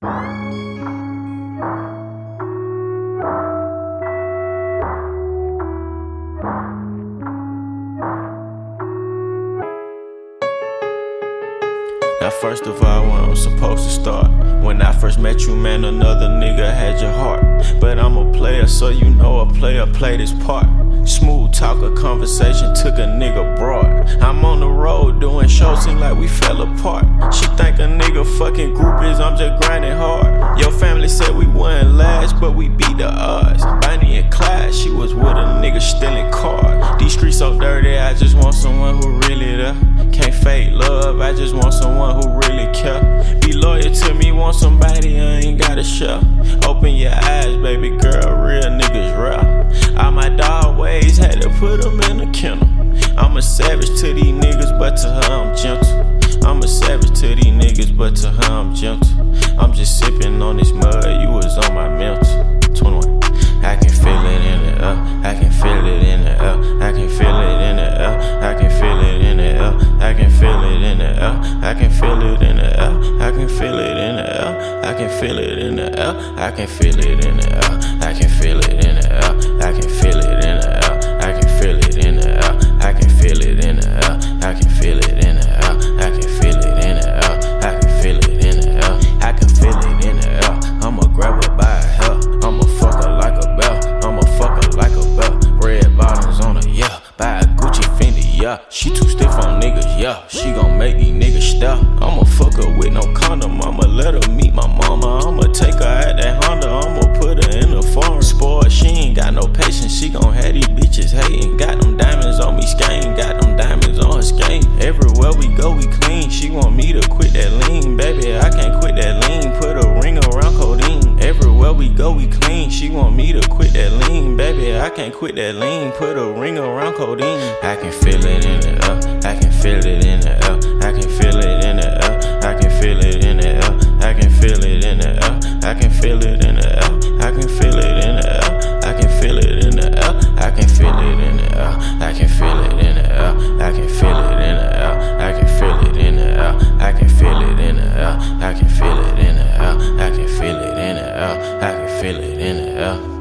Now first of all, where I'm supposed to start. When I first met you, man, another nigga had your heart. But I'm a player, so you know a player played his part. Smooth talk, a conversation took a nigga broad. I'm on the road doing shows, seem like we fell apart. She think a nigga fucking groupies, I'm just grinding hard. Your family said we wouldn't last, but we beat the odds. Bonnie and Clyde, she was with a nigga stealing cars. These streets so dirty, I just want someone who really there. Can't fake love, I just want someone who really care. Be loyal to me, want somebody I ain't gotta share. Open your eyes, baby girl, real niggas rare. All my dog ways had to put them in a kennel. I'm a savage to these niggas, but to her I'm gentle. I'm a savage to these niggas, but to her I'm gentle. I'm just sipping on this mud, you was on my mental. 21. I can feel it in the air, I can feel it in the air, I can feel it in the air, I can feel it in the air, I can feel it in the air, I can feel it in the air, I can feel it in the air, I can feel it in the air, I can feel it in the air, I can feel it in the air, I can feel it in the air, I can feel it in the air, I can feel it in the air, I can feel it in the air, I can feel it in the air, I can feel it in the air, I can feel it in the air. I'ma grab her by her hair, I'ma fuck her like a bell, I'ma fuck her like a bell. Red bottoms on her, yeah. Buy a Gucci Fendi, yeah. She too stiff on niggas, yeah. She gon' make these niggas stop. I'ma fuck her with no condom, I'ma let her meet my mama. I'ma take her at that Honda, I'ma put her in the farm. Spoiled, she ain't got no patience, she gon' have these bitches hating. Got them diamonds on me skein, got them diamonds on her skein. Everywhere we go, we clean. She want me to quit that lean, baby, I can't quit that lean. Put a ring around codeine. Everywhere we go, we clean. She want me to quit that lean, baby, I can't quit that lean. Put a ring around codeine. I can feel it in the air, I can feel it in the air, I can feel it in the air, I can feel it in the air, I can feel it in the air, I can feel it in the air, I can feel it in the air, I can feel it in the air, I can feel it in the air, I can feel it in the air, I can feel it in the air, I can feel it in the air, I can feel it in the air, I can feel it in the air, I can feel it in the air, I can feel it in the air.